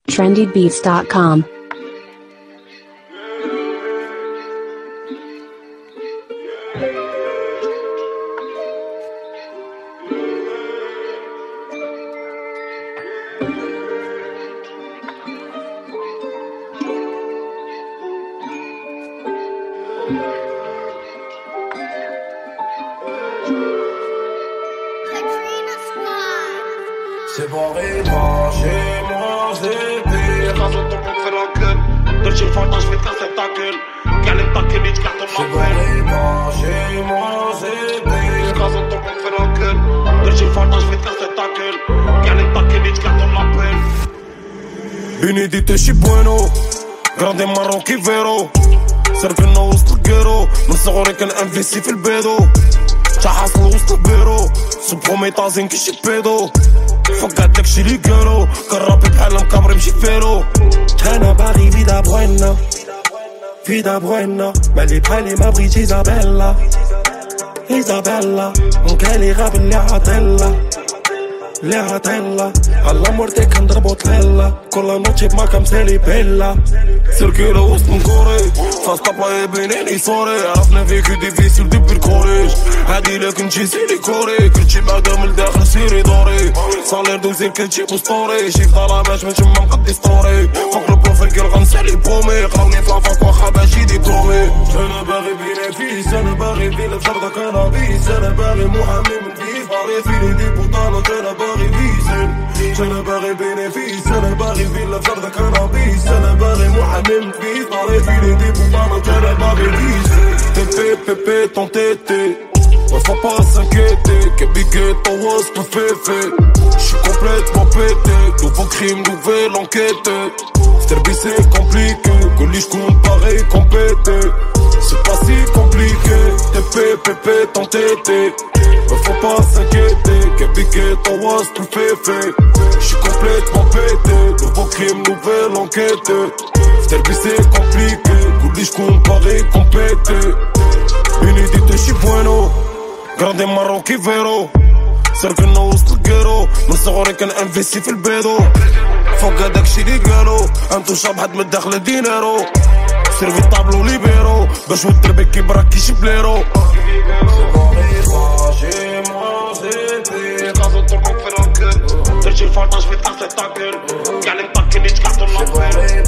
trendybeats.com. C'est bon, j'ai mangé des raisons ton monde fait la gueule. De chez le fantasme, je vais te casser ta gueule. Galère ta gueule, je cartonne la gueule. J'ai mangé des raisons ton monde fait la gueule. De chez le fantasme, je vais te casser ta gueule. Galère ta gueule, je cartonne la gueule. Benedito și bueno, grande marocchi vero. سرقنا وسط القيرو من صغري كان انفيستي في البيدو حاصل وسط البيرو سبخو طازين كي شي بيدو فقعت داكشي اللي قالو كرابي بحال مكامري مشي فيرو انا باغي فيدا بغينا فيدا بغينا مالي بحالي ما بغيت إيزابيلا إيزابيلا مكالي غاب اللي عطيلا اللي عطيلا على مرتي كنضربو طليلا كل نوتشي بما كمسالي بيلا سيركيلا وسط نكوري فاس طابلا يبينيني صوري عرفنا فيكو ديفيسيل ديبي الكوريج هادي لا كنتي سيري كوري كنتي بعدا من الداخل سيري دوري صالير دوزير كنتي بوستوري شي في ظلامات من تما مقدي ستوري فوق البروفيل كير غنسالي بومي قراوني في لافاك واخا ماشي ديبلومي انا باغي بينافيس انا باغي فيلا بشرطة كنابيس انا باغي محامي من فيس باغي فيني دي بوطانة انا باغي فيزن انا باغي بينافيس انا باغي فيلا بشرطة كنابيس انا باغي محامي من فيس باغي فيني دي بوطانة انا باغي فيزن Pépé, ton tété. Ouais, faut pas s'inquiéter. Kébigué, ton was, tout fait. J'suis complètement pété. Nouveau crime, nouvelle enquête. Sterbi, c'est compliqué. Coliche, comparé, compété. C'est pas si compliqué. Pépé, ton tété. Ouais, faut pas s'inquiéter. Kébigué, ton was, tout fait. J'suis complètement pété. Nouveau crime, nouvelle enquête. Sterbi, c'est compliqué. Coliche, comparé, compété. Benedito și bueno, grande marocchi vero. سرقنا وسط القيرو من صغري كان انفيستي في البيدو فوق هداك الشي اللي قالو انتو شابحات من داخل دينارو سيرفي طابلو ليبيرو باش ودربي كي براكي شي بليرو درتي الفرطاج في تحت الطاقل كاع لي مطاكني تكعطو لافير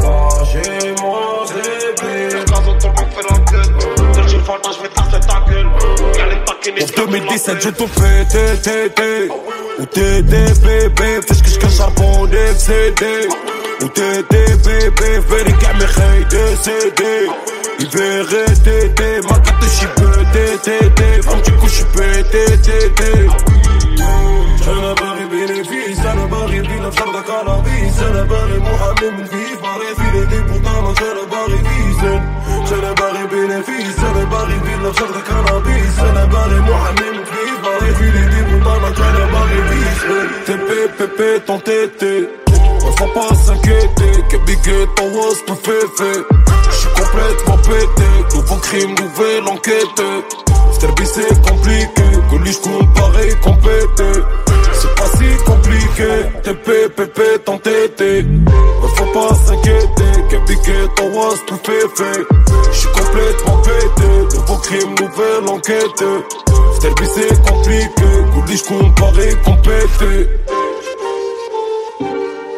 En 2017 j'ai tout fait, TTT ou TTBB فاش كنت كنشربوني في CD ou TTBB فيري كاع مي خايدي CD يفيغي TT ما قدش يبدي TT فهمتي كلشي BTT انا باغي بينيفيس انا باغي فيلا في شرطة كنابيس انا باغي محامي من فيس باغي فيني دي بوطانة انا باغي فيزن انا باغي بينيفيس انا باغي فيلا في شرطة كنابيس انا باغي محامي من فيس باغي فيني دي بوطانة انا باغي فيزن Pépé, ton tété. Ouais, faut pas s'inquiéter. Kébigué, ton was, tout fait. J'suis complètement pété. Nouveau crime, nouvelle enquête. Sterbi, c'est compliqué. Coliche, comparé, compété. C'est pas si compliqué. Pépé, ton tété. Ouais, faut pas s'inquiéter. Kébigué, ton was, tout fait. J'suis complètement pété. Nouveau crime, nouvelle enquête. Sterbi, c'est compliqué. Coliche, comparé, compété.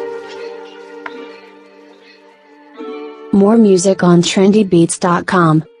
More music on trendybeats.com.